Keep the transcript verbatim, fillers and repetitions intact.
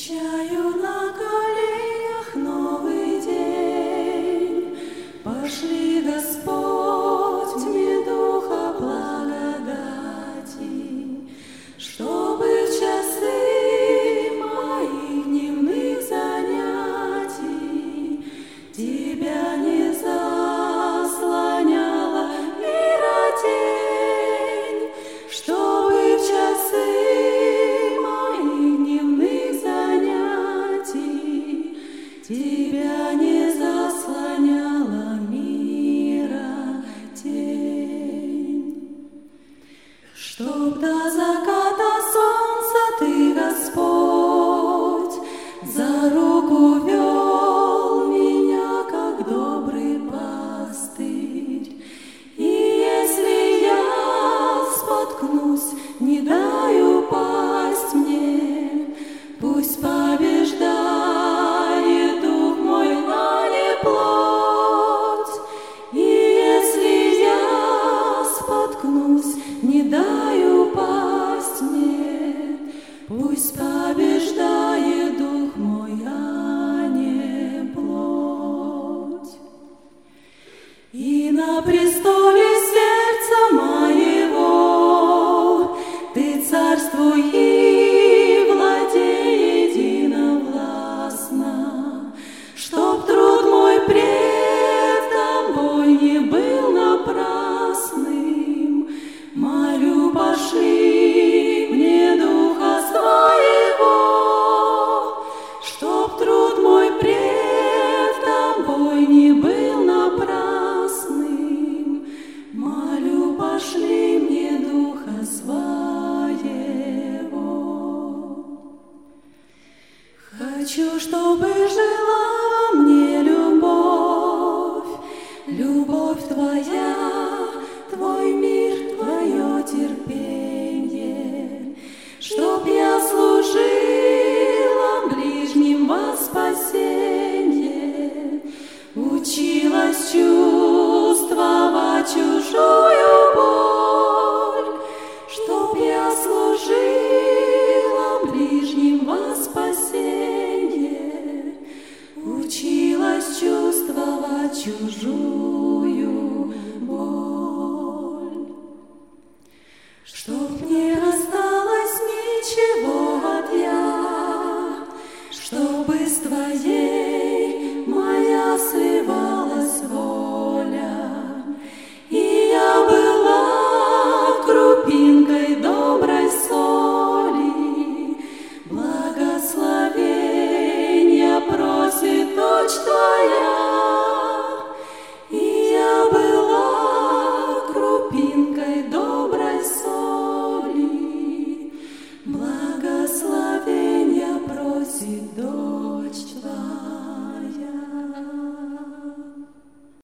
Встречаю на коленях новый день. Пошли, Господь, мне духа благодати, чтобы в часы моих дневных занятий Тебя не заслоняла мира тень, чтобы в часы Тебя не заслоняла мира тень. Чтоб до заката солнца Ты, Господь, за руку вел меня, как добрый пастырь. И если я споткнусь, не дай упасть мне, пусть побеждает не дай упасть мне, пусть побеждает дух мой, а не плоть. И на престоле сердца моего Ты царствуй и владей единовластно, чтоб труд мой пред Тобой не был напрасным. Молю, пошли мне духа своего, чтоб труд мой пред Тобой не был напрасным. Молю, пошли мне духа своего. Хочу, чтобы жила